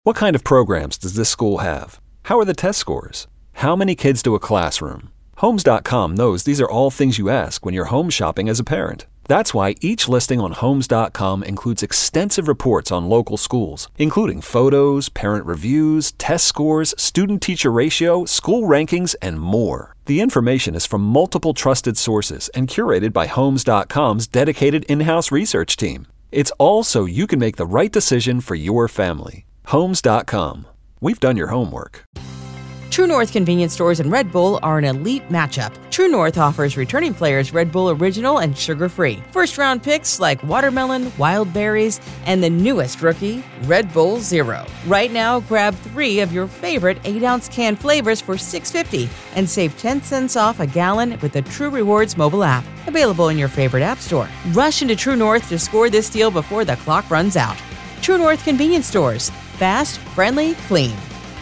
What kind of programs does this school have? How are the test scores? How many kids do a classroom? Homes.com knows these are all things you ask when you're home shopping as a parent. That's why each listing on Homes.com includes extensive reports on local schools, including photos, parent reviews, test scores, student-teacher ratio, school rankings, and more. The information is from multiple trusted sources and curated by Homes.com's dedicated in-house research team. It's all so you can make the right decision for your family. Homes.com. We've done your homework. True North convenience stores and Red Bull are an elite matchup. True North offers returning players Red Bull Original and sugar-free. First-round picks like watermelon, wild berries, and the newest rookie, Red Bull Zero. Right now, grab 3 of your favorite 8-ounce can flavors for $6.50 and save 10 cents off a gallon with the True Rewards mobile app. Available in your favorite app store. Rush into True North to score this deal before the clock runs out. True North convenience stores. Fast, friendly, clean.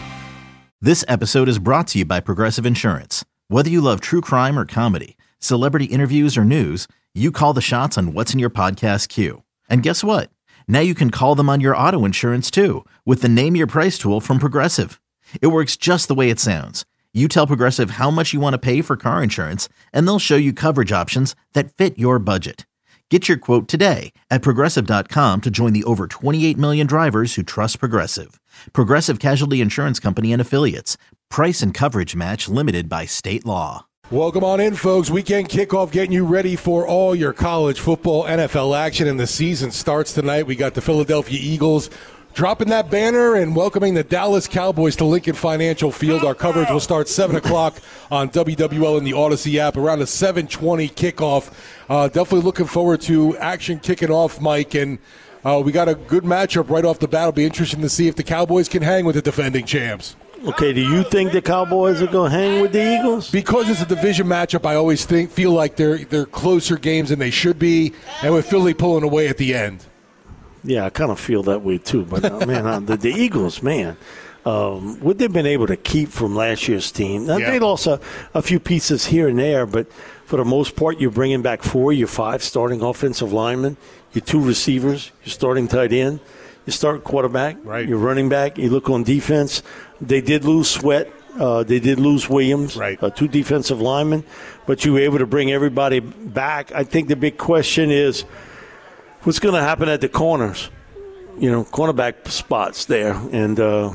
This episode is brought to you by Progressive Insurance. Whether you love true crime or comedy, celebrity interviews or news, you call the shots on what's in your podcast queue. And guess what? Now you can call them on your auto insurance too with the Name Your Price tool from Progressive. It works just the way it sounds. You tell Progressive how much you want to pay for car insurance, and they'll show you coverage options that fit your budget. Get your quote today at Progressive.com to join the over 28 million drivers who trust Progressive. Progressive Casualty Insurance Company and Affiliates. Price and coverage match limited by state law. Welcome on in, folks. Weekend kickoff getting you ready for all your college football, NFL action, and the season starts tonight. We got the Philadelphia Eagles dropping that banner and welcoming the Dallas Cowboys to Lincoln Financial Field. Our coverage will start 7 o'clock on WWL in the Odyssey app, around a 7:20 kickoff. Definitely looking forward to action kicking off, Mike, and we got a good matchup right off the bat. It'll be interesting to see if the Cowboys can hang with the defending champs. Okay, do you think the Cowboys are going to hang with the Eagles? Because it's a division matchup, I always feel like they're closer games than they should be, and with Philly pulling away at the end. Yeah, I kind of feel that way too. But, man, the Eagles, man, what they've been able to keep from last year's team. Now, they lost a few pieces here and there, but for the most part, you're bringing back 4, your 5 starting offensive linemen, your 2 receivers, your starting tight end, your starting quarterback, right, your running back. You look on defense, they did lose Sweat. They did lose Williams, right. 2 defensive linemen, but you were able to bring everybody back. I think the big question is, what's going to happen at the corners, cornerback spots there, and,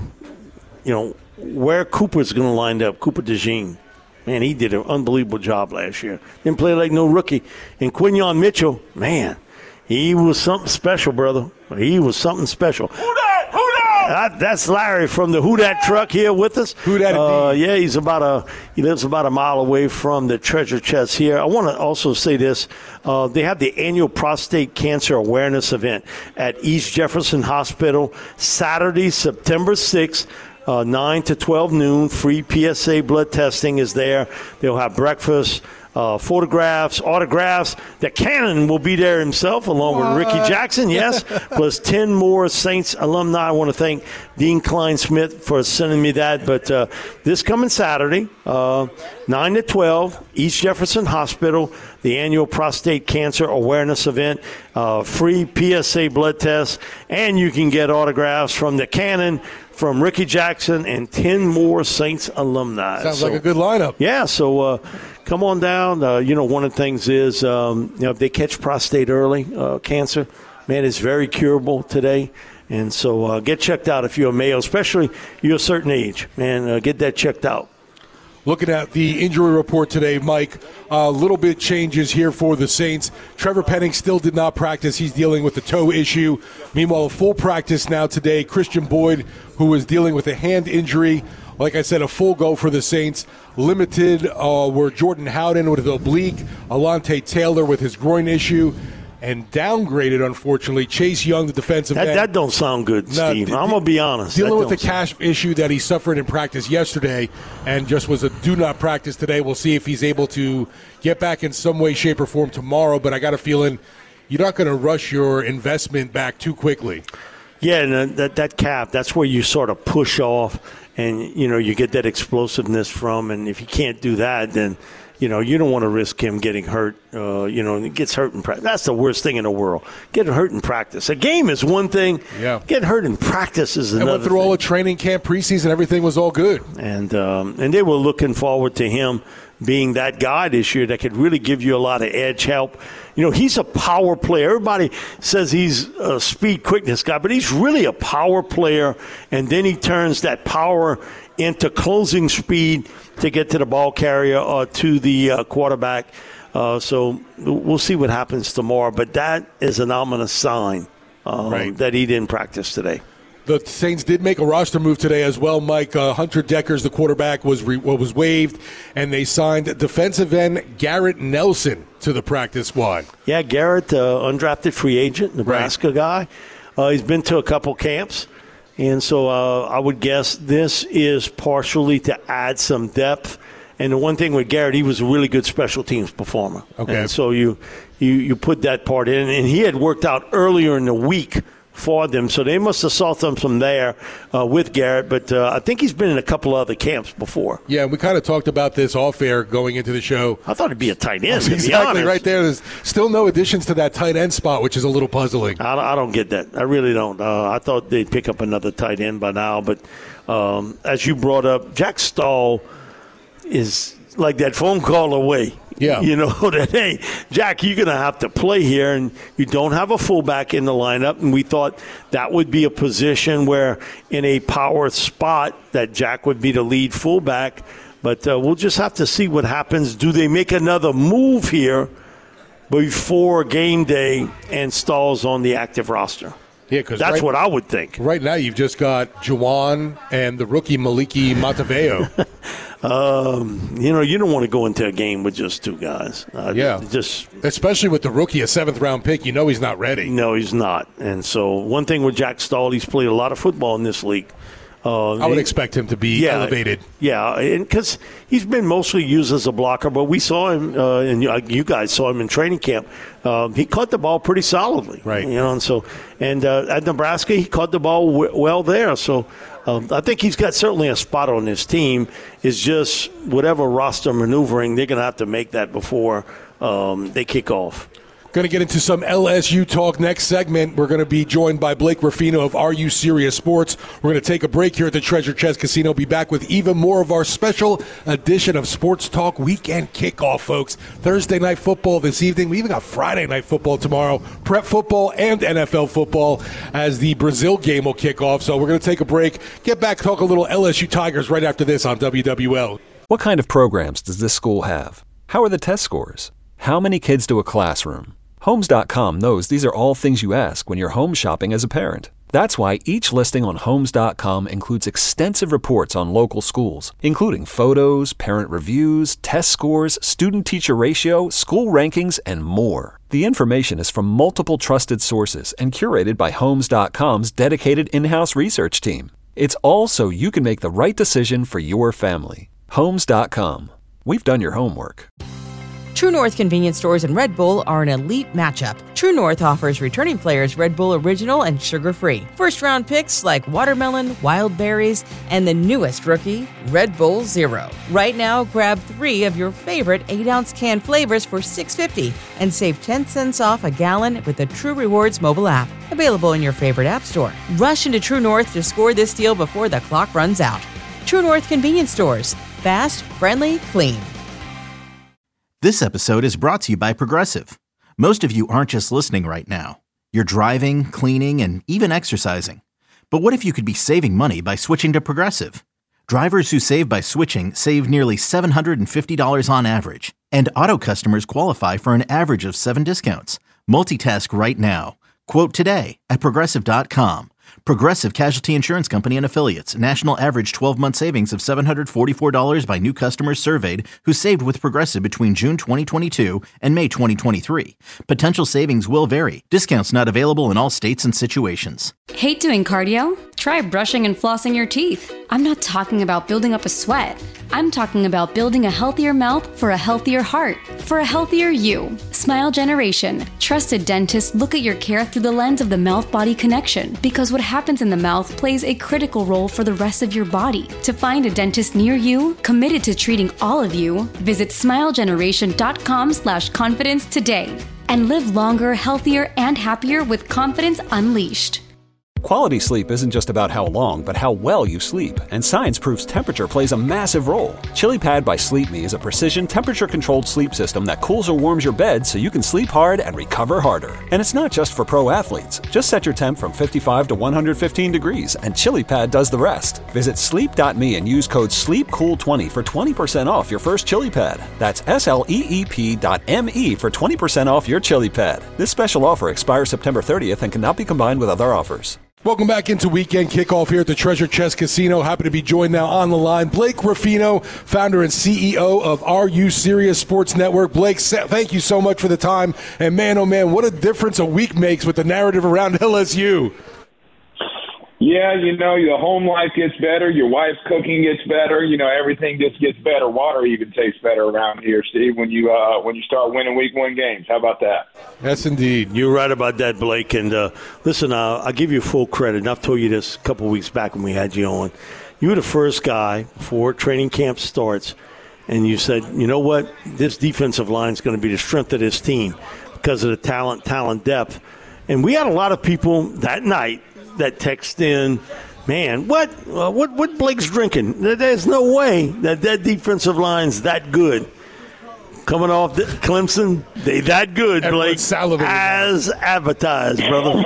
where Cooper's going to line up, Cooper DeJean. Man, he did an unbelievable job last year. Didn't play like no rookie. And Quinyon Mitchell, man, he was something special, brother. He was something special. Who dat? That's Larry from the Who Dat truck here with us. Who Dat? Yeah, he lives about a mile away from the treasure chest here. I want to also say this. They have the annual prostate cancer awareness event at East Jefferson Hospital, Saturday, September 6th. 9 to 12 noon, free PSA blood testing is there. They'll have breakfast, photographs, autographs. The Cannon will be there himself along with Ricky Jackson, yes, plus 10 more Saints alumni. I want to thank Dean Klein-Smith for sending me that. But this coming Saturday, 9 to 12, East Jefferson Hospital, the annual prostate cancer awareness event, free PSA blood tests, and you can get autographs from the Cannon, from Ricky Jackson, and 10 more Saints alumni. Sounds like a good lineup. Yeah, so come on down. One of the things is, if they catch prostate early, cancer, man, it's very curable today. And so get checked out if you're a male, especially you're a certain age. Man, get that checked out. Looking at the injury report today, Mike, a little bit changes here for the Saints. Trevor Penning still did not practice. He's dealing with the toe issue. Meanwhile, a full practice now today. Christian Boyd, who is dealing with a hand injury. Like I said, a full go for the Saints. Limited were Jordan Howden with an oblique, Alontae Taylor with his groin issue, and downgraded, unfortunately, Chase Young, the defensive end. That don't sound good, Steve. I'm going to be honest. Dealing with the calf issue that he suffered in practice yesterday and just was a do-not practice today. We'll see if he's able to get back in some way, shape, or form tomorrow, but I got a feeling you're not going to rush your investment back too quickly. Yeah, and that calf, that's where you sort of push off and, you get that explosiveness from. And if you can't do that, then you don't want to risk him getting hurt. He gets hurt in practice. That's the worst thing in the world. Getting hurt in practice. A game is one thing. Yeah. Getting hurt in practice is another. And went through all the training camp, preseason, everything was all good. And they were looking forward to him being that guy this year that could really give you a lot of edge help. He's a power player. Everybody says he's a speed quickness guy, but he's really a power player. And then he turns that power into closing speed to get to the ball carrier or to the quarterback. So we'll see what happens tomorrow. But that is an ominous sign that he didn't practice today. The Saints did make a roster move today as well, Mike. Hunter Deckers, the quarterback, was waived, and they signed defensive end Garrett Nelson to the practice squad. Yeah, Garrett, undrafted free agent, Nebraska guy. He's been to a couple camps, and so I would guess this is partially to add some depth. And the one thing with Garrett, he was a really good special teams performer. Okay. And so you put that part in, and he had worked out earlier in the week for them, so they must have saw something from there with Garrett, but I think he's been in a couple other camps before. Yeah, and we kind of talked about this off air going into the show. I thought it'd be a tight end, exactly, to be honest. right there. There's still no additions to that tight end spot, which is a little puzzling. I don't get that. I really don't. I thought they'd pick up another tight end by now, but as you brought up, Jack Stahl is like that phone call away. Yeah. That, hey, Jack, you're going to have to play here, and you don't have a fullback in the lineup. And we thought that would be a position where in a power spot that Jack would be the lead fullback. But we'll just have to see what happens. Do they make another move here before game day and Stahl's on the active roster? Yeah, because that's what I would think. Right now, you've just got Juwan and the rookie Maliki Mataveo. You don't want to go into a game with just two guys. Especially with the rookie, a 7th-round pick. He's not ready. No, he's not. And so one thing with Jack Stahl, he's played a lot of football in this league. I would expect him to be elevated. Yeah, because he's been mostly used as a blocker, but we saw him, and you guys saw him in training camp. He caught the ball pretty solidly, right? And at Nebraska, he caught the ball well there. So I think he's got certainly a spot on this team. It's just whatever roster maneuvering, they're going to have to make that before they kick off. Going to get into some LSU talk next segment. We're going to be joined by Blake Ruffino of Are You Serious Sports. We're going to take a break here at the Treasure Chest Casino. Be back with even more of our special edition of Sports Talk Weekend Kickoff, folks. Thursday night football this evening. We even got Friday night football tomorrow. Prep football and NFL football as the Brazil game will kick off. So we're going to take a break, get back, talk a little LSU Tigers right after this on WWL. What kind of programs does this school have? How are the test scores? How many kids do a classroom? Homes.com knows these are all things you ask when you're home shopping as a parent. That's why each listing on Homes.com includes extensive reports on local schools, including photos, parent reviews, test scores, student-teacher ratio, school rankings, and more. The information is from multiple trusted sources and curated by Homes.com's dedicated in-house research team. It's all so you can make the right decision for your family. Homes.com. We've done your homework. True North convenience stores and Red Bull are an elite matchup. True North offers returning players Red Bull Original and sugar-free. First-round picks like watermelon, wild berries, and the newest rookie, Red Bull Zero. Right now, grab 3 of your favorite 8-ounce can flavors for $6.50 and save 10 cents off a gallon with the True Rewards mobile app. Available in your favorite app store. Rush into True North to score this deal before the clock runs out. True North convenience stores. Fast, friendly, clean. This episode is brought to you by Progressive. Most of you aren't just listening right now. You're driving, cleaning, and even exercising. But what if you could be saving money by switching to Progressive? Drivers who save by switching save nearly $750 on average. And auto customers qualify for an average of 7 discounts. Multitask right now. Quote today at Progressive.com. Progressive Casualty Insurance Company and Affiliates. National average 12-month savings of $744 by new customers surveyed who saved with Progressive between June 2022 and May 2023. Potential savings will vary. Discounts not available in all states and situations. Hate doing cardio? Try brushing and flossing your teeth. I'm not talking about building up a sweat. I'm talking about building a healthier mouth for a healthier heart, for a healthier you. Smile Generation. Trusted dentists look at your care through the lens of the mouth-body connection, because what happens in the mouth plays a critical role for the rest of your body. To find a dentist near you, committed to treating all of you, visit smilegeneration.com/confidence today. And live longer, healthier, and happier with Confidence Unleashed. Quality sleep isn't just about how long, but how well you sleep. And science proves temperature plays a massive role. ChiliPad by Sleep Me is a precision temperature-controlled sleep system that cools or warms your bed so you can sleep hard and recover harder. And it's not just for pro athletes. Just set your temp from 55 to 115 degrees, and ChiliPad does the rest. Visit sleep.me and use code SLEEPCOOL20 for 20% off your first ChiliPad. That's SLEEP.me for 20% off your ChiliPad. This special offer expires September 30th and cannot be combined with other offers. Welcome back into Weekend Kickoff here at the Treasure Chest Casino. Happy to be joined now on the line. Blake Ruffino, founder and CEO of Are You Serious Sports Network. Blake, thank you so much for the time. And man, oh man, what a difference a week makes with the narrative around LSU. Yeah, your home life gets better, your wife's cooking gets better, everything just gets better. Water even tastes better around here, Steve, when you start winning week one games. How about that? Yes, indeed. You're right about that, Blake. And listen, I'll give you full credit. And I've told you this a couple of weeks back when we had you on. You were the first guy before training camp starts, and you said, you know what, this defensive line is going to be the strength of this team because of the talent depth. And we had a lot of people that night that text in, man, what Blake's drinking? There's no way that defensive line's that good. Coming off Clemson, they that good, Blake, as advertised, brother.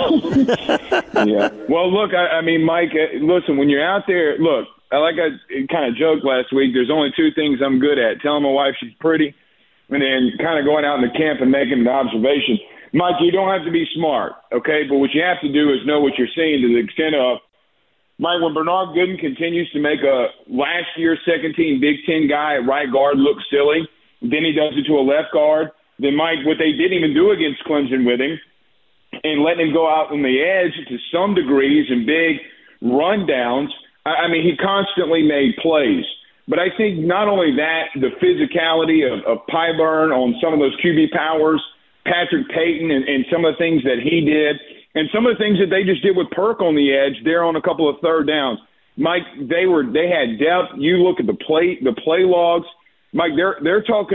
Yeah. Well, look, I mean, Mike, listen, when you're out there, look, I kind of joked last week, there's only two things I'm good at, telling my wife she's pretty and then kind of going out in the camp and making an observation. Mike, you don't have to be smart, okay? But what you have to do is know what you're seeing to the extent of, Mike, when Bernard Gooden continues to make a last year second-team Big Ten guy at right guard look silly, then he does it to a left guard, then, Mike, what they didn't even do against Clemson with him and letting him go out on the edge to some degrees and big rundowns, I mean, he constantly made plays. But I think not only that, the physicality of Pyburn on some of those QB powers, Patrick Payton and some of the things that he did, and some of the things that they just did with Perk on the edge there on a couple of third downs. Mike, they had depth. You look at the play logs. Mike, we're talking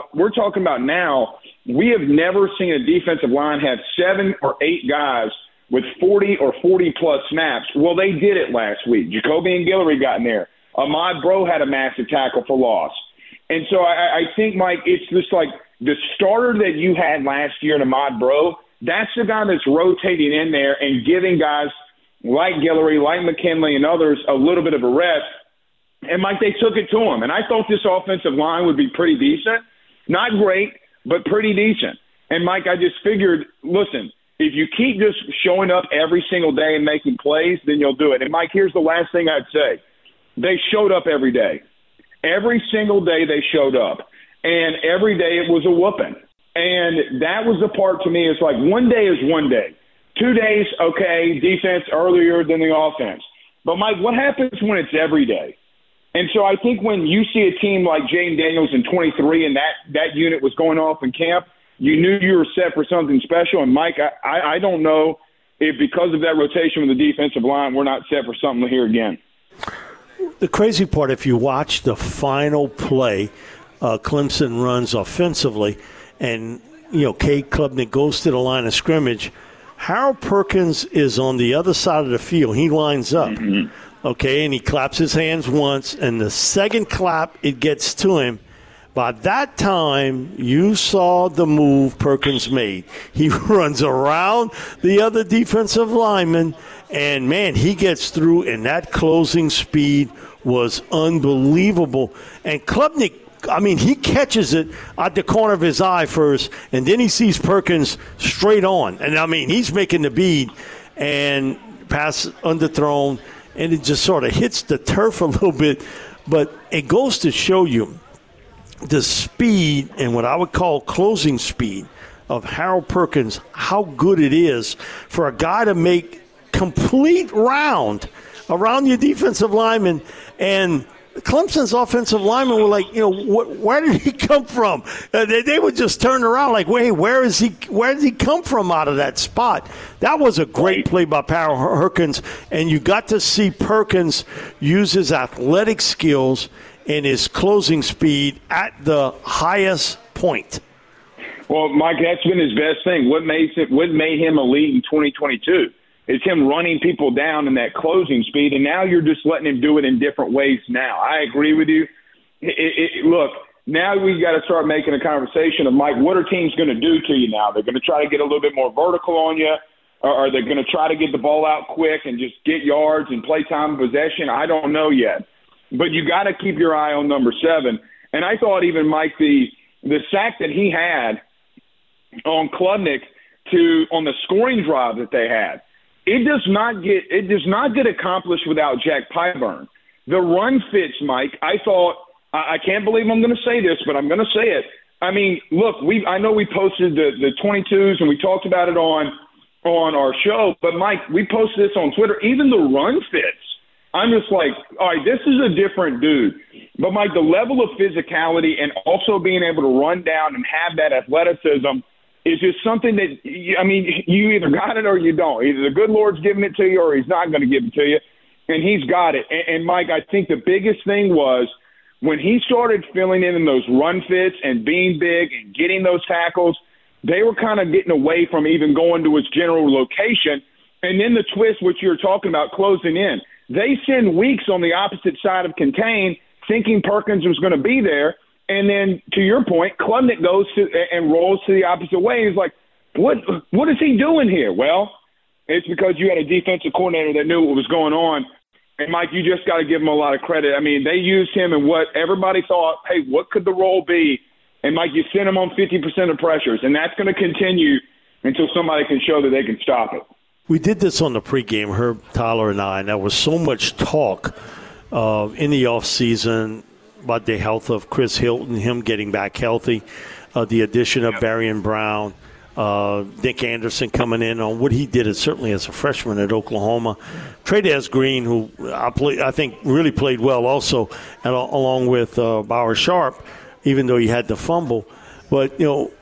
about now, we have never seen a defensive line have 7 or 8 guys with 40 or 40-plus snaps. Well, they did it last week. Jacoby and Guillory got in there. Ahmad Bro had a massive tackle for loss. And so I think, Mike, it's just like the starter that you had last year in Ahmad Bro, that's the guy that's rotating in there and giving guys like Guillory, like McKinley, and others a little bit of a rest. And, Mike, they took it to him. And I thought this offensive line would be pretty decent. Not great, but pretty decent. And, Mike, I just figured, listen, if you keep just showing up every single day and making plays, then you'll do it. And, Mike, here's the last thing I'd say. They showed up every day. Every single day they showed up. And every day it was a whooping. And that was the part to me. It's like one day is one day. 2 days, okay, defense earlier than the offense. But, Mike, what happens when it's every day? And so I think when you see a team like Jaden Daniels in 23 and that unit was going off in camp, you knew you were set for something special. And, Mike, I don't know if because of that rotation with the defensive line, we're not set for something here again. The crazy part, if you watch the final play, Clemson runs offensively, and, Cade Klubnik goes to the line of scrimmage, Harold Perkins is on the other side of the field. He lines up, okay, and he claps his hands once, and the second clap, it gets to him. By that time, you saw the move Perkins made. He runs around the other defensive lineman, and, man, he gets through, and that closing speed was unbelievable. And Klubnik, I mean, he catches it at the corner of his eye first, and then he sees Perkins straight on. And, I mean, he's making the bead, and pass underthrown, and it just sort of hits the turf a little bit. But it goes to show you the speed and what I would call closing speed of Harold Perkins, how good it is for a guy to make complete round around your defensive lineman, and Clemson's offensive linemen were like, where did he come from? They would just turn around like, wait, where did he come from out of that spot? That was a great play by Powell Perkins, and you got to see Perkins use his athletic skills and his closing speed at the highest point. Well, Mike, that's been his best thing. What made him elite in 2022 is him running people down in that closing speed, and now you're just letting him do it in different ways now. I agree with you. Look, now we got to start making a conversation of, Mike, what are teams going to do to you now? They're going to try to get a little bit more vertical on you, or are they going to try to get the ball out quick and just get yards and play time of possession? I don't know yet. But you got to keep your eye on number 7. And I thought even, Mike, the sack that he had on Klubnik on the scoring drive that they had, it does not get accomplished without Jack Pyburn. The run fits, Mike. I thought, I can't believe I'm going to say this, but I'm going to say it. I mean, look, I know we posted the 22s and we talked about it on our show, but Mike, we posted this on Twitter. Even the run fits. I'm just like, all right, this is a different dude. But, Mike, the level of physicality and also being able to run down and have that athleticism is just something that, you either got it or you don't. Either the good Lord's giving it to you or he's not going to give it to you, and he's got it. And, Mike, I think the biggest thing was when he started filling in those run fits and being big and getting those tackles, they were kind of getting away from even going to his general location. And then the twist, which you're talking about, closing in. They send Weeks on the opposite side of contain, thinking Perkins was going to be there. And then, to your point, Klubnik goes and rolls to the opposite way. He's like, what is he doing here? Well, it's because you had a defensive coordinator that knew what was going on. And, Mike, you just got to give him a lot of credit. I mean, they used him in what everybody thought, hey, what could the role be? And, Mike, you send him on 50% of pressures, and that's going to continue until somebody can show that they can stop it. We did this on the pregame, Herb, Tyler, and I, and there was so much talk in the offseason about the health of Chris Hilton, him getting back healthy, the addition of Barian Brown, Nick Anderson coming in on what he did certainly as a freshman at Oklahoma. Trey'Dez Green, who I think really played well also, along with Bauer Sharp, even though he had the fumble. But,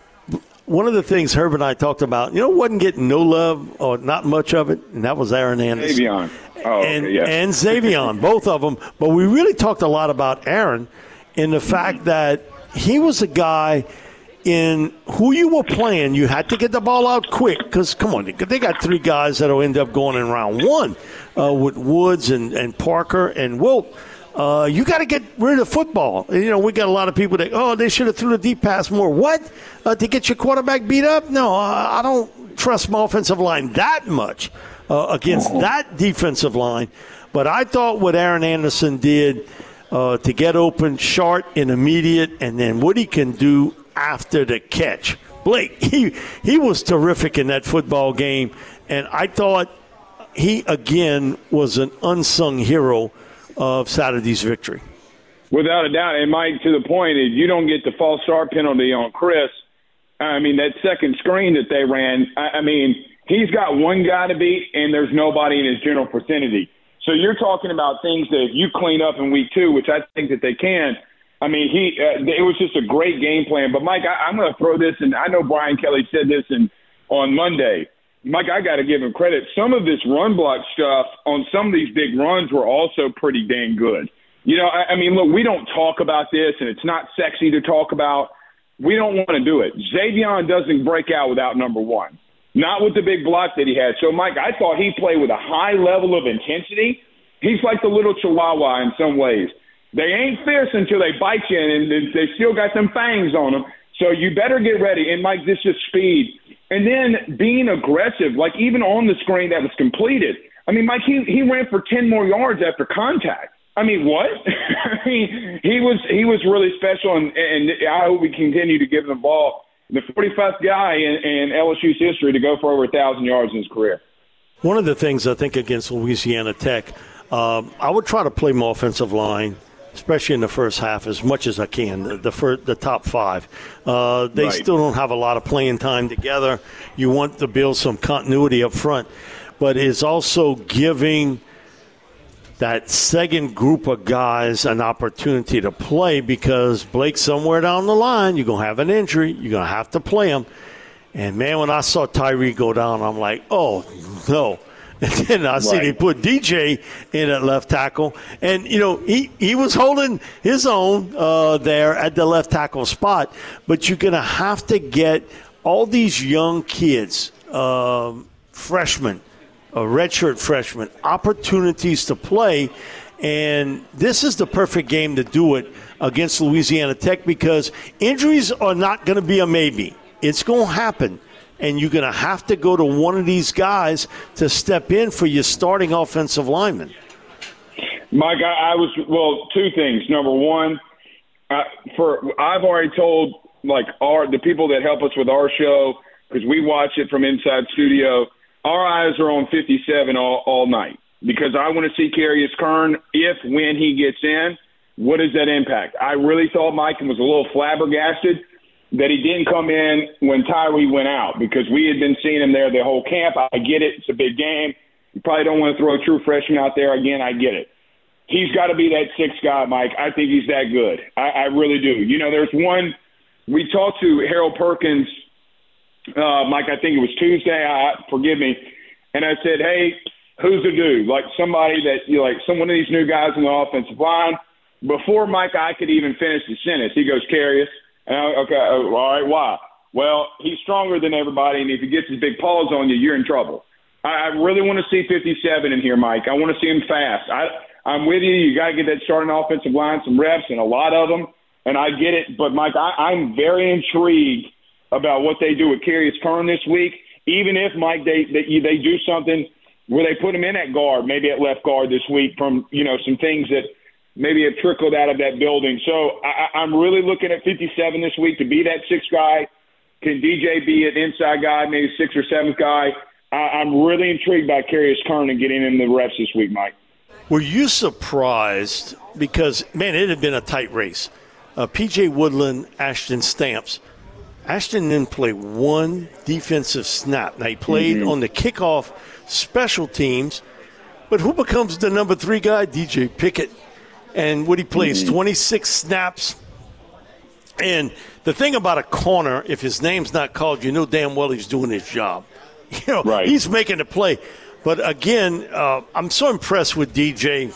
one of the things Herb and I talked about, wasn't getting no love or not much of it, and that was Aaron Anderson. Xavion. And Xavion, both of them. But we really talked a lot about Aaron in the fact that he was a guy in who you were playing. You had to get the ball out quick because, come on, they got 3 guys that will end up going in round 1 with Woods and Parker and Wilt. You got to get rid of the football. We got a lot of people that, they should have threw the deep pass more. What? To get your quarterback beat up? No, I don't trust my offensive line that much against that defensive line. But I thought what Aaron Anderson did to get open, short and immediate, and then what he can do after the catch. Blake, he was terrific in that football game, and I thought he, again, was an unsung hero of Saturday's victory. Without a doubt. And, Mike, to the point, if you don't get the false start penalty on Chris, that second screen that they ran, he's got one guy to beat, and there's nobody in his general vicinity. So you're talking about things that if you clean up in week 2, which I think that they can, it was just a great game plan. But, Mike, I'm going to throw this, and I know Brian Kelly said this on Monday. Mike, I got to give him credit. Some of this run block stuff on some of these big runs were also pretty dang good. Look, we don't talk about this, and it's not sexy to talk about. We don't want to do it. Xavion doesn't break out without number 1, not with the big block that he had. So, Mike, I thought he played with a high level of intensity. He's like the little chihuahua in some ways. They ain't fierce until they bite you, and they still got them fangs on them. So you better get ready. And, Mike, this is speed. And then being aggressive, like even on the screen that was completed. Mike, he ran for 10 more yards after contact. What? He was really special, and I hope we continue to give him the ball. The 45th guy in LSU's history to go for over 1,000 yards in his career. One of the things I think against Louisiana Tech, I would try to play more offensive line, especially in the first half, as much as I can, the top 5. Still don't have a lot of playing time together. You want to build some continuity up front. but is also giving that second group of guys an opportunity to play, because Blake, somewhere down the line, you're going to have an injury. You're going to have to play him. And, man, when I saw Tyree go down, I'm like, oh, no. And then I see they put DJ in at left tackle. And, he was holding his own there at the left tackle spot. But you're going to have to get all these young kids, freshmen, redshirt freshmen, opportunities to play. And this is the perfect game to do it against Louisiana Tech, because injuries are not going to be a maybe. It's going to happen. And you're going to have to go to one of these guys to step in for your starting offensive lineman. Mike, two things. Number one, I've already told the people that help us with our show, because we watch it from inside studio, our eyes are on 57 all night, because I want to see Carius Kern when he gets in. What is that impact? I really thought Mike was a little flabbergasted that he didn't come in when Tyree went out, because we had been seeing him there the whole camp. I get it. It's a big game. You probably don't want to throw a true freshman out there again. I get it. He's got to be that sixth guy, Mike. I think he's that good. I really do. There's one – we talked to Harold Perkins, Mike, I think it was Tuesday. Forgive me. And I said, hey, who's the dude? Somebody that some one of these new guys in the offensive line. Before Mike, I could even finish the sentence, he goes, Carius. Okay, all right, why? Well, he's stronger than everybody, and if he gets his big paws on you, you're in trouble. I really want to see 57 in here, Mike. I want to see him fast. I'm with you. You got to get that starting offensive line some reps, and a lot of them, and I get it. But, Mike, I'm very intrigued about what they do with Carius Kern this week, even if, Mike, they do something where they put him in at guard, maybe at left guard this week from, some things that – maybe have trickled out of that building. So I'm really looking at 57 this week to be that sixth guy. Can DJ be an inside guy, maybe sixth or seventh guy? I'm really intrigued by Carius Kern and getting in the reps this week, Mike. Were you surprised? Because, man, it had been a tight race. P.J. Woodland, Ashton Stamps. Ashton didn't play one defensive snap. Now, he played on the kickoff special teams. But who becomes the number 3 guy? DJ Pickett. And what he plays, 26 snaps. And the thing about a corner, if his name's not called, you know damn well he's doing his job. Right. He's making the play. But, again, I'm so impressed with DJ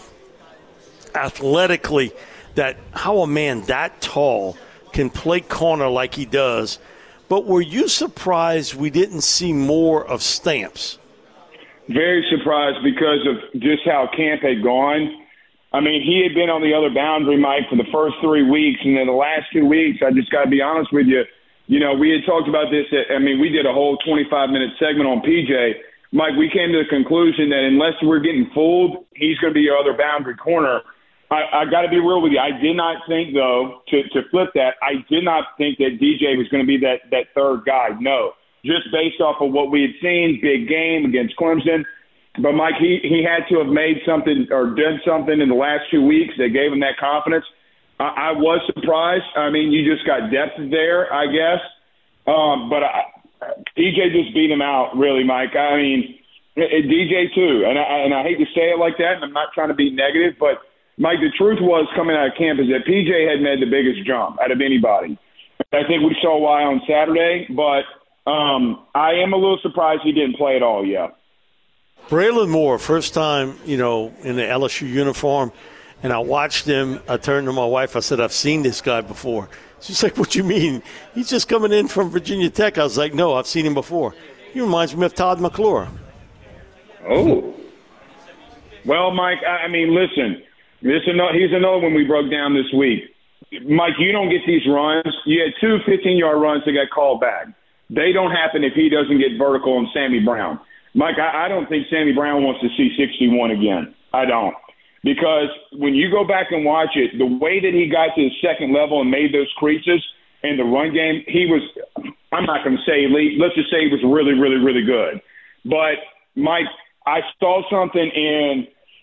athletically, that how a man that tall can play corner like he does. But were you surprised we didn't see more of Stamps? Very surprised, because of just how camp had gone. I mean, he had been on the other boundary, Mike, for the first 3 weeks, and then the last 2 weeks, I just got to be honest with you, we had talked about this. We did a whole 25-minute segment on PJ. Mike, we came to the conclusion that unless we're getting fooled, he's going to be your other boundary corner. I got to be real with you. I did not think, though, to flip that, I did not think that DJ was going to be that third guy. No, just based off of what we had seen, big game against Clemson. But, Mike, he had to have made something or done something in the last 2 weeks that gave him that confidence. I was surprised. I mean, you just got depth there, I guess. But DJ just beat him out, really, Mike. I mean, DJ too. And I hate to say it like that, and I'm not trying to be negative, but, Mike, the truth was coming out of camp is that PJ had made the biggest jump out of anybody. I think we saw why on Saturday, but I am a little surprised he didn't play at all yet. Braylon Moore, first time, in the LSU uniform, and I watched him. I turned to my wife. I said, I've seen this guy before. She's like, what you mean? He's just coming in from Virginia Tech. I was like, no, I've seen him before. He reminds me of Todd McClure. Oh. Well, Mike, I mean, listen, he's another one we broke down this week. Mike, you don't get these runs. You had 2 15-yard runs that got called back. They don't happen if he doesn't get vertical on Sammy Brown. Mike, I don't think Sammy Brown wants to see 61 again. I don't. Because when you go back and watch it, the way that he got to the second level and made those creases in the run game, he was – I'm not going to say elite. Let's just say he was really, really, really good. But, Mike, I saw something in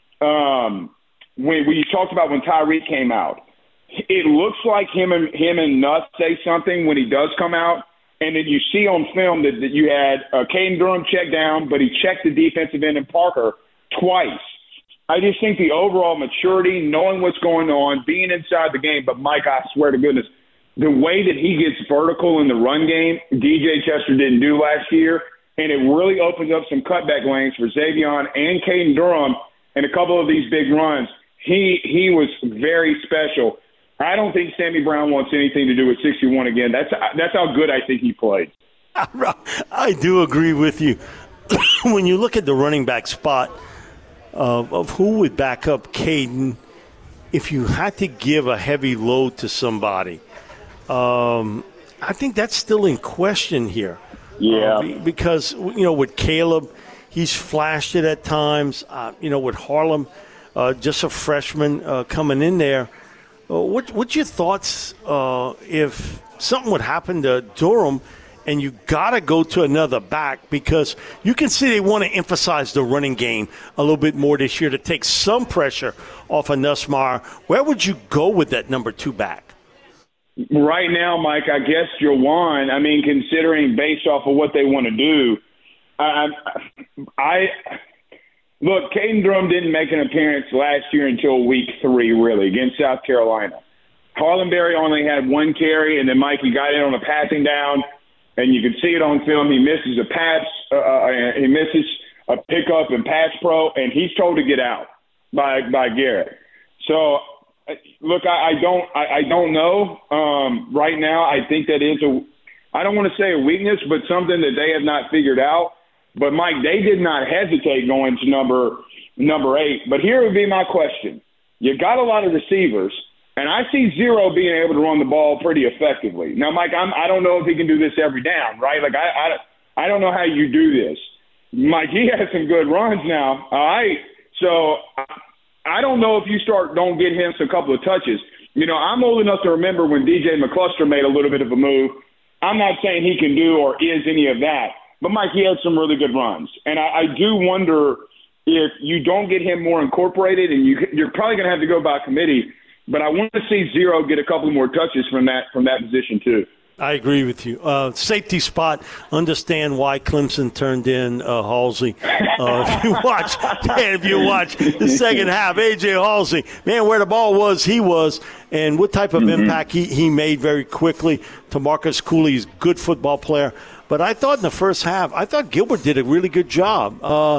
when you talked about when Tyreek came out. It looks like him and Nuss say something when he does come out. and then you see on film that you had Caden Durham check down, but he checked the defensive end in Parker twice. I just think the overall maturity, knowing what's going on, being inside the game. But, Mike, I swear to goodness, the way that he gets vertical in the run game, DJ Chester didn't do last year, and it really opens up some cutback lanes for Xavion and Caden Durham and a couple of these big runs. He was very special. I don't think Sammy Brown wants anything to do with 61 again. That's how good I think he played. I do agree with you. When you look at the running back spot of who would back up Caden, if you had to give a heavy load to somebody, I think that's still in question here. Yeah. Because, with Caleb, he's flashed it at times. With Harlem, just a freshman coming in there. What's your thoughts if something would happen to Durham and you got to go to another back, because you can see they want to emphasize the running game a little bit more this year to take some pressure off of Nussmeier. Where would you go with that number 2 back? Right now, Mike, I guess Jawan, considering based off of what they want to do, look, Caden Durham didn't make an appearance last year until week 3, really, against South Carolina. Harlem Berry only had 1 carry, and then Mikey got in on a passing down, and you can see it on film. He misses a pass, he misses a pickup and pass pro, and he's told to get out by Garrett. So, look, I don't know. Right now, I think that is I don't want to say a weakness, but something that they have not figured out. But, Mike, they did not hesitate going to number 8. But here would be my question. You got a lot of receivers, and I see Zero being able to run the ball pretty effectively. Now, Mike, I don't know if he can do this every down, right? Like, I don't know how you do this. Mike, he has some good runs now, all right? So I don't know if you don't get him a couple of touches. I'm old enough to remember when DJ McCluster made a little bit of a move. I'm not saying he can do or is any of that. But, Mike, he had some really good runs. And I do wonder if you don't get him more incorporated, and you're probably going to have to go by committee, but I want to see Zero get a couple more touches from that position too. I agree with you. Safety spot, understand why Clemson turned in Halsey. If you watch the second half, A.J. Halsey, man, where the ball was, he was, and what type of impact he made very quickly. Tamarcus Cooley's good football player. But I thought in the first half, Gilbert did a really good job.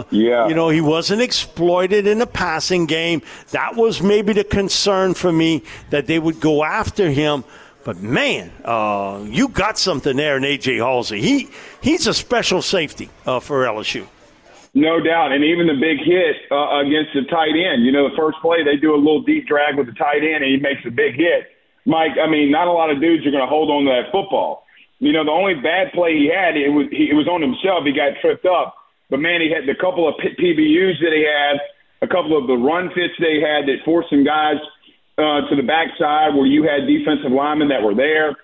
He wasn't exploited in the passing game. That was maybe the concern for me, that they would go after him. But, man, you got something there in A.J. Halsey. He's a special safety for LSU. No doubt, and even the big hit against the tight end. The first play, they do a little deep drag with the tight end, and he makes a big hit. Mike, not a lot of dudes are going to hold on to that football. The only bad play he had, it was on himself. He got tripped up. But, man, he had the couple of PBUs that he had, a couple of the run fits they had that forced some guys to the backside where you had defensive linemen that were there.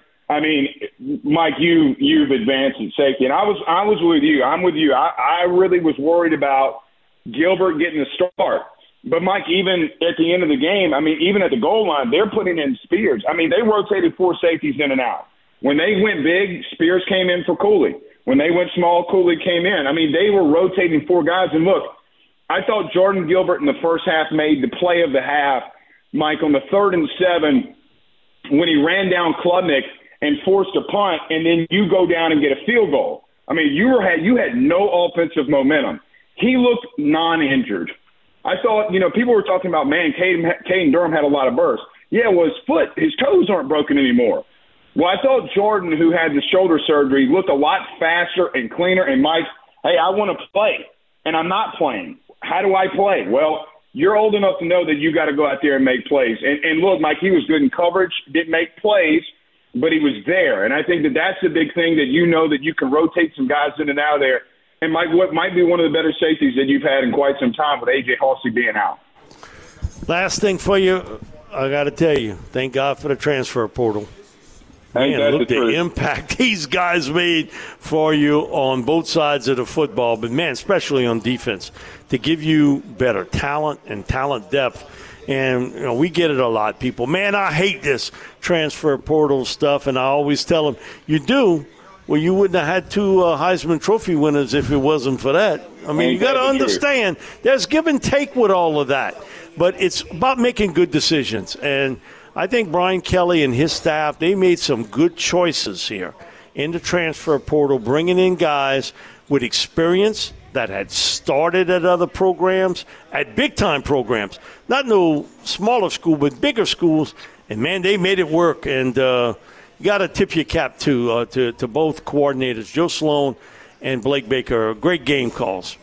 Mike, you've advanced in safety. And I was with you. I'm with you. I really was worried about Gilbert getting the start. But, Mike, even at the end of the game, even at the goal line, they're putting in Spears. They rotated 4 safeties in and out. When they went big, Spears came in for Cooley. When they went small, Cooley came in. They were rotating 4 guys. And, look, I thought Jordan Gilbert in the first half made the play of the half, Mike, on the 3rd and 7 when he ran down Klubnik and forced a punt, and then you go down and get a field goal. You had no offensive momentum. He looked non-injured. I thought, people were talking about, man, Caden Durham had a lot of bursts. Yeah, well, his toes aren't broken anymore. Well, I thought Jordan, who had the shoulder surgery, looked a lot faster and cleaner. And Mike, hey, I want to play, and I'm not playing. How do I play? Well, you're old enough to know that you got to go out there and make plays. And look, Mike, he was good in coverage, didn't make plays, but he was there. And I think that's the big thing, that that you can rotate some guys in and out of there. And, Mike, what might be one of the better safeties that you've had in quite some time with A.J. Halsey being out. Last thing for you, I got to tell you, thank God for the transfer portal. Man, look the impact these guys made for you on both sides of the football, but, man, especially on defense, to give you better talent and talent depth. And, we get it a lot, people. Man, I hate this transfer portal stuff, and I always tell them, you do Well, you wouldn't have had two Heisman Trophy winners if it wasn't for that. I mean, you got to understand, there's give and take with all of that. But it's about making good decisions. And I think Brian Kelly and his staff, they made some good choices here in the transfer portal, bringing in guys with experience that had started at other programs, at big-time programs. Not no smaller school, but bigger schools. And, man, they made it work. And you got to tip your cap to both coordinators, Joe Sloan and Blake Baker. Great game calls.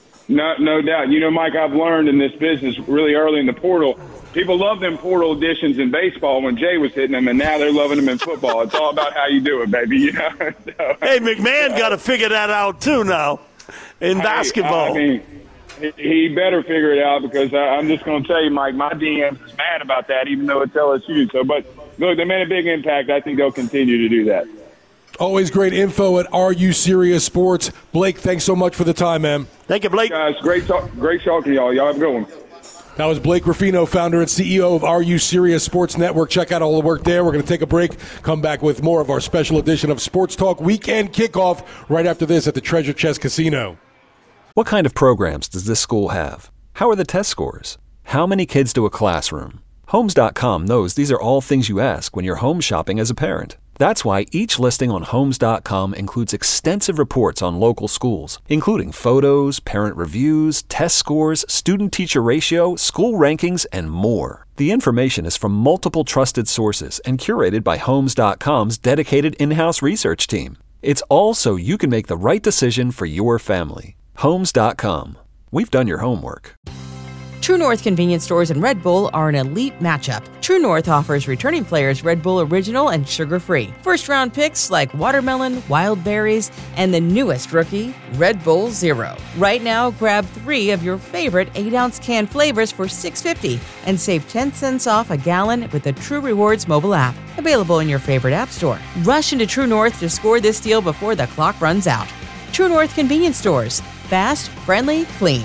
No doubt. You know, Mike, I've learned in this business really early in the portal, people love them portal additions in baseball when Jay was hitting them, and now they're loving them in football. It's all about how you do it, baby. You know? So, hey, McMahon got to figure that out too now in basketball. I mean, he better figure it out because I'm just going to tell you, Mike, my DMs is mad about that, even though it's LSU. So, but look, they made a big impact. I think they'll continue to do that. Always great info at Are You Serious Sports. Blake, thanks so much for the time, man. Thank you, Blake. Guys, great talking to y'all. Y'all have a good one. That was Blake Ruffino, founder and CEO of Are You Serious Sports Network. Check out all the work there. We're going to take a break, come back with more of our special edition of Sports Talk Weekend Kickoff right after this at the Treasure Chest Casino. What kind of programs does this school have? How are the test scores? How many kids do a classroom? Homes.com knows these are all things you ask when you're home shopping as a parent. That's why each listing on Homes.com includes extensive reports on local schools, including photos, parent reviews, test scores, student-teacher ratio, school rankings, and more. The information is from multiple trusted sources and curated by Homes.com's dedicated in-house research team. It's all so you can make the right decision for your family. Homes.com. We've done your homework. True North convenience stores and Red Bull are an elite matchup. True North offers returning players Red Bull Original and sugar-free. First-round picks like watermelon, wild berries, and the newest rookie, Red Bull Zero. Right now, grab 3 of your favorite 8-ounce can flavors for $6.50 and save 10 cents off a gallon with the True Rewards mobile app. Available in your favorite app store. Rush into True North to score this deal before the clock runs out. True North convenience stores. Fast, friendly, clean.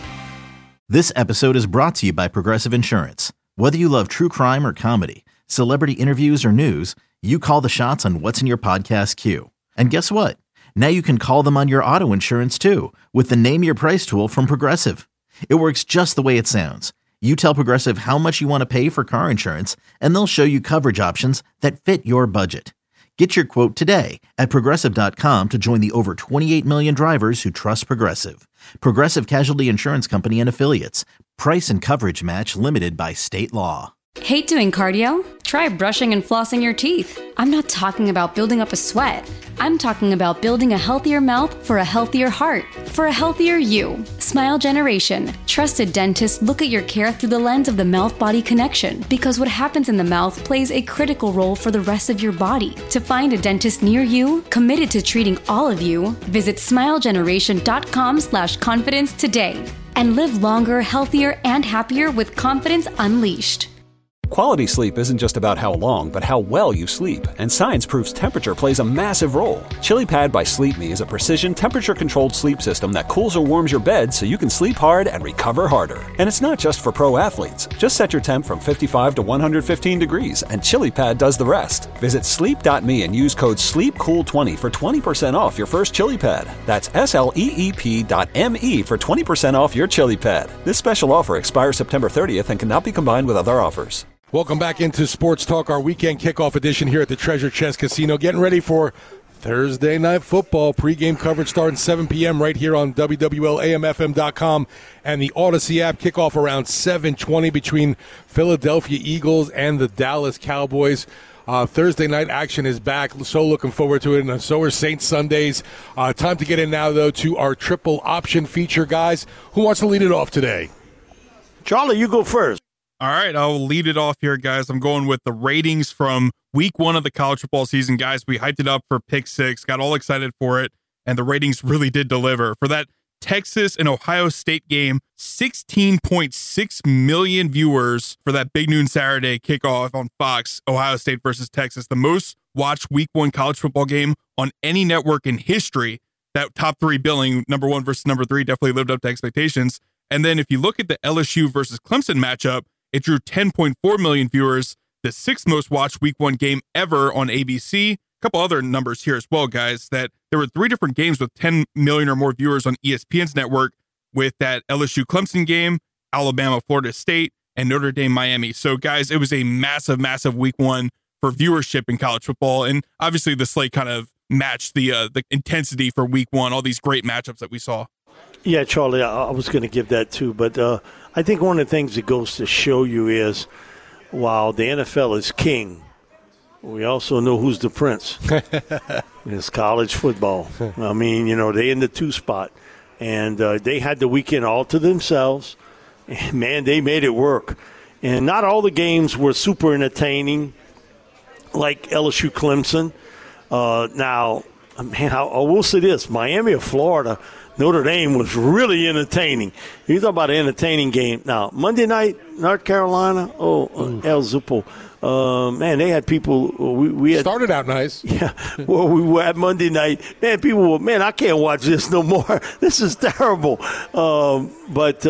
This episode is brought to you by Progressive Insurance. Whether you love true crime or comedy, celebrity interviews or news, you call the shots on what's in your podcast queue. And guess what? Now you can call them on your auto insurance too with the Name Your Price tool from Progressive. It works just the way it sounds. You tell Progressive how much you want to pay for car insurance, and they'll show you coverage options that fit your budget. Get your quote today at Progressive.com to join the over 28 million drivers who trust Progressive. Progressive Casualty Insurance Company and Affiliates. Price and coverage match limited by state law. Hate doing cardio? Try brushing and flossing your teeth. I'm not talking about building up a sweat. I'm talking about building a healthier mouth for a healthier heart, for a healthier you. Smile Generation. Trusted dentists look at your care through the lens of the mouth-body connection because what happens in the mouth plays a critical role for the rest of your body. To find a dentist near you, committed to treating all of you, visit smilegeneration.com/confidence today and live longer, healthier, and happier with confidence unleashed. Quality sleep isn't just about how long, but how well you sleep. And science proves temperature plays a massive role. ChiliPad by Sleep Me is a precision temperature-controlled sleep system that cools or warms your bed so you can sleep hard and recover harder. And it's not just for pro athletes. Just set your temp from 55 to 115 degrees, and ChiliPad does the rest. Visit sleep.me and use code SLEEPCOOL20 for 20% off your first ChiliPad. That's SLEEP.me for 20% off your ChiliPad. This special offer expires September 30th and cannot be combined with other offers. Welcome back into Sports Talk, our weekend kickoff edition here at the Treasure Chest Casino. Getting ready for Thursday Night Football. Pre-game coverage starting 7 p.m. right here on WWLAMFM.com and the Odyssey app. Kickoff around 7:20 between Philadelphia Eagles and the Dallas Cowboys. Thursday night action is back. So looking forward to it, and so are Saints Sundays. Time to get in now, though, to our triple option feature, guys. Who wants to lead it off today? Charlie, you go first. All right, I'll lead it off here, guys. I'm going with the ratings from week 1 of the college football season. Guys, we hyped it up for Pick 6, got all excited for it, and the ratings really did deliver. For that Texas and Ohio State game, 16.6 million viewers for that big noon Saturday kickoff on Fox, Ohio State versus Texas. The most watched week 1 college football game on any network in history. That top 3 billing, number 1 versus number 3, definitely lived up to expectations. And then if you look at the LSU versus Clemson matchup, it drew 10.4 million viewers, the 6th most watched week 1 game ever on ABC. couple other numbers here as well, guys, that there were 3 different games with 10 million or more viewers on ESPN's network, with that LSU Clemson game, Alabama Florida State, and Notre Dame Miami. So, guys, it was a massive, massive week 1 for viewership in college football. And obviously the slate kind of matched the intensity for week 1, all these great matchups that we saw. Yeah, Charlie, I was going to give that too. But I think one of the things it goes to show you is while the NFL is king, we also know who's the prince. It's college football. I mean, they in the 2 spot. And they had the weekend all to themselves. And, man, they made it work. And not all the games were super entertaining, like LSU Clemson. Now, man, I will say this. Miami of Florida, Notre Dame was really entertaining. You talk about an entertaining game. Now, Monday night, North Carolina, El Zupo. Man, they had people. We had started out nice. Yeah. Well, we were at Monday night. Man, people were, man, I can't watch this no more. This is terrible. But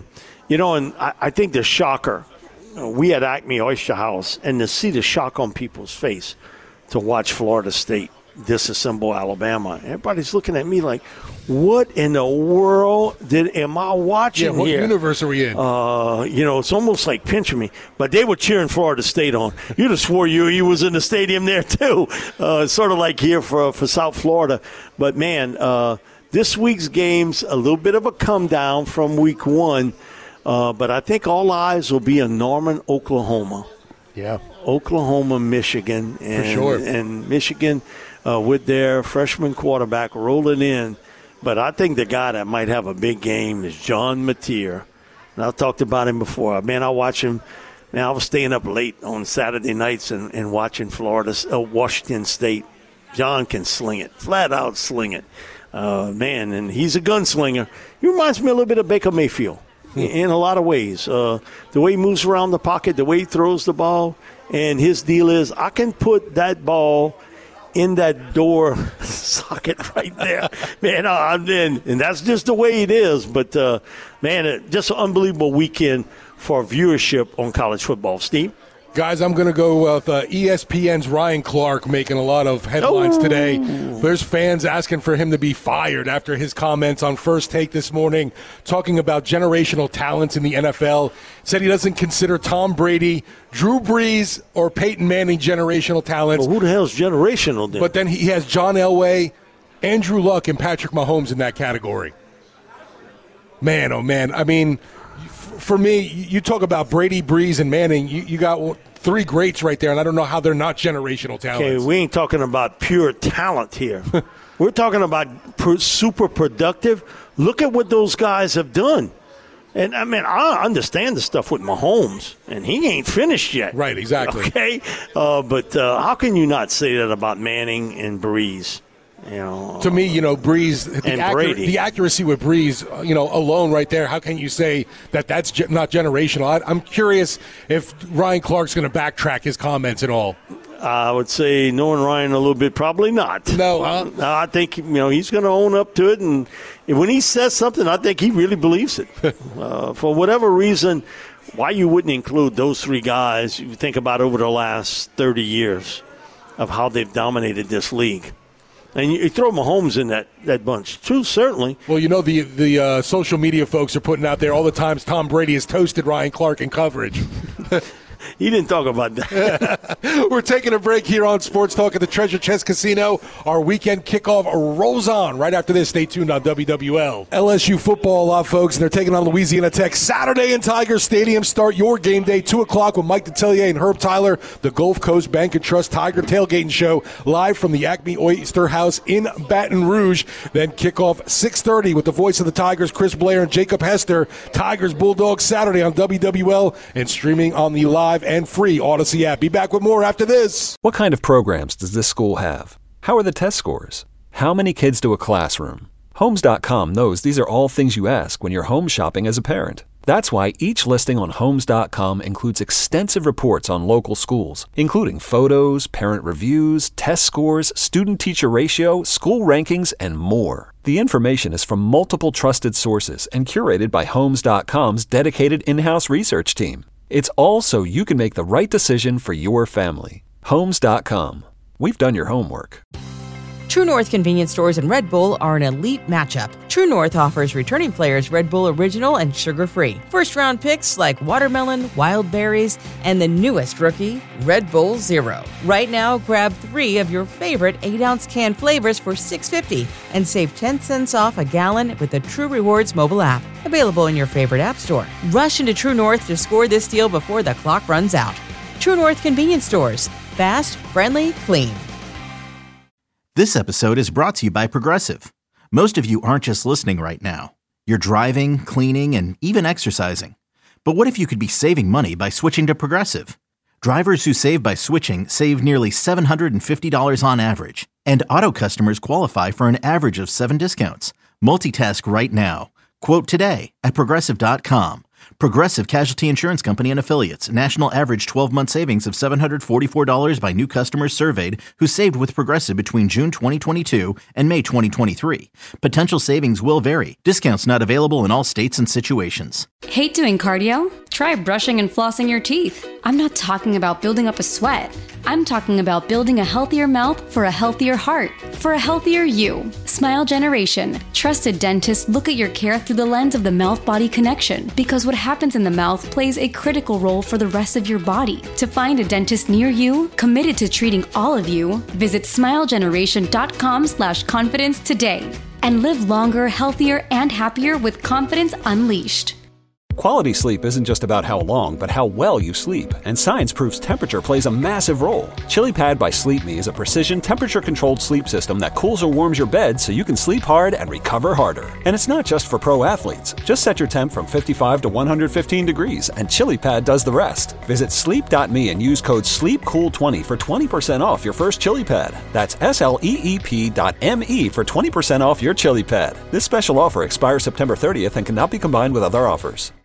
and I think the shocker, we had Acme Oyster House, and to see the shock on people's face to watch Florida State disassemble Alabama. Everybody's looking at me like, what in the world am I watching what here? What universe are we in? It's almost like pinching me. But they were cheering Florida State on. You'd have swore you was in the stadium there, too. Sort of like here for South Florida. But, man, this week's game's a little bit of a come down from week 1. But I think all eyes will be on Norman, Oklahoma. Yeah. Oklahoma, Michigan. And, for sure. And Michigan with their freshman quarterback rolling in. But I think the guy that might have a big game is John Mateer. And I've talked about him before. Man, I watch him. Man, I was staying up late on Saturday nights and watching Washington State. John can sling it, flat out sling it. Man, and he's a gunslinger. He reminds me a little bit of Baker Mayfield in a lot of ways. The way he moves around the pocket, the way he throws the ball. And his deal is, I can put that ball in that door socket right there. Man, I'm in. And that's just the way it is. But, man, just an unbelievable weekend for viewership on college football. Steve? Guys, I'm going to go with ESPN's Ryan Clark making a lot of headlines today. There's fans asking for him to be fired after his comments on First Take this morning, talking about generational talents in the NFL. Said he doesn't consider Tom Brady, Drew Brees, or Peyton Manning generational talents. Well, who the hell's generational then? But then he has John Elway, Andrew Luck, and Patrick Mahomes in that category. Man, oh man. I mean, for me, you talk about Brady, Brees, and Manning. You got 3 greats right there, and I don't know how they're not generational talents. Okay, we ain't talking about pure talent here. We're talking about super productive. Look at what those guys have done. And, I mean, I understand the stuff with Mahomes, and he ain't finished yet. Right, exactly. Okay? But how can you not say that about Manning and Brees? To me, Brees, the accuracy with Brees, alone right there, how can you say that that's not generational? I'm curious if Ryan Clark's going to backtrack his comments at all. I would say, knowing Ryan a little bit, probably not. No, I think he's going to own up to it, and when he says something, I think he really believes it. For whatever reason, why you wouldn't include those 3 guys, you think about over the last 30 years of how they've dominated this league. And you throw Mahomes in that bunch, too, certainly. Well, the social media folks are putting out there all the times Tom Brady has toasted Ryan Clark in coverage. He didn't talk about that. We're taking a break here on Sports Talk at the Treasure Chest Casino. Our weekend kickoff rolls on right after this. Stay tuned on WWL. LSU football, folks, and they're taking on Louisiana Tech Saturday in Tiger Stadium. Start your game day 2 o'clock with Mike Detillier and Herb Tyler. The Gulf Coast Bank and Trust Tiger Tailgating Show live from the Acme Oyster House in Baton Rouge. Then kickoff 6:30 with the voice of the Tigers, Chris Blair and Jacob Hester. Tigers Bulldogs Saturday on WWL and streaming on the live and free Odyssey app. Be back with more after this. What kind of programs does this school have? How are the test scores? How many kids do a classroom? Homes.com knows these are all things you ask when you're home shopping as a parent. That's why each listing on Homes.com includes extensive reports on local schools, including photos, parent reviews, test scores, student-teacher ratio, school rankings, and more. The information is from multiple trusted sources and curated by Homes.com's dedicated in-house research team. It's all so you can make the right decision for your family. Homes.com. We've done your homework. True North convenience stores and Red Bull are an elite matchup. True North offers returning players Red Bull Original and sugar-free. First-round picks like watermelon, wild berries, and the newest rookie, Red Bull Zero. Right now, grab 3 of your favorite 8-ounce can flavors for $6.50 and save 10 cents off a gallon with the True Rewards mobile app. Available in your favorite app store. Rush into True North to score this deal before the clock runs out. True North convenience stores. Fast, friendly, clean. This episode is brought to you by Progressive. Most of you aren't just listening right now. You're driving, cleaning, and even exercising. But what if you could be saving money by switching to Progressive? Drivers who save by switching save nearly $750 on average. And auto customers qualify for an average of 7 discounts. Multitask right now. Quote today at Progressive.com. Progressive Casualty Insurance Company and Affiliates. National average 12-month savings of $744 by new customers surveyed who saved with Progressive between June 2022 and May 2023. Potential savings will vary. Discounts not available in all states and situations. Hate doing cardio? Try brushing and flossing your teeth. I'm not talking about building up a sweat. I'm talking about building a healthier mouth for a healthier heart, for a healthier you. Smile Generation. Trusted dentists look at your care through the lens of the mouth-body connection, because what happens in the mouth plays a critical role for the rest of your body. To find a dentist near you, committed to treating all of you, visit smilegeneration.com/confidence today and live longer, healthier, and happier with confidence unleashed. Quality sleep isn't just about how long, but how well you sleep. And science proves temperature plays a massive role. ChiliPad by Sleep Me is a precision temperature-controlled sleep system that cools or warms your bed so you can sleep hard and recover harder. And it's not just for pro athletes. Just set your temp from 55 to 115 degrees, and ChiliPad does the rest. Visit sleep.me and use code SLEEPCOOL20 for 20% off your first ChiliPad. That's SLEEP.me for 20% off your ChiliPad. This special offer expires September 30th and cannot be combined with other offers.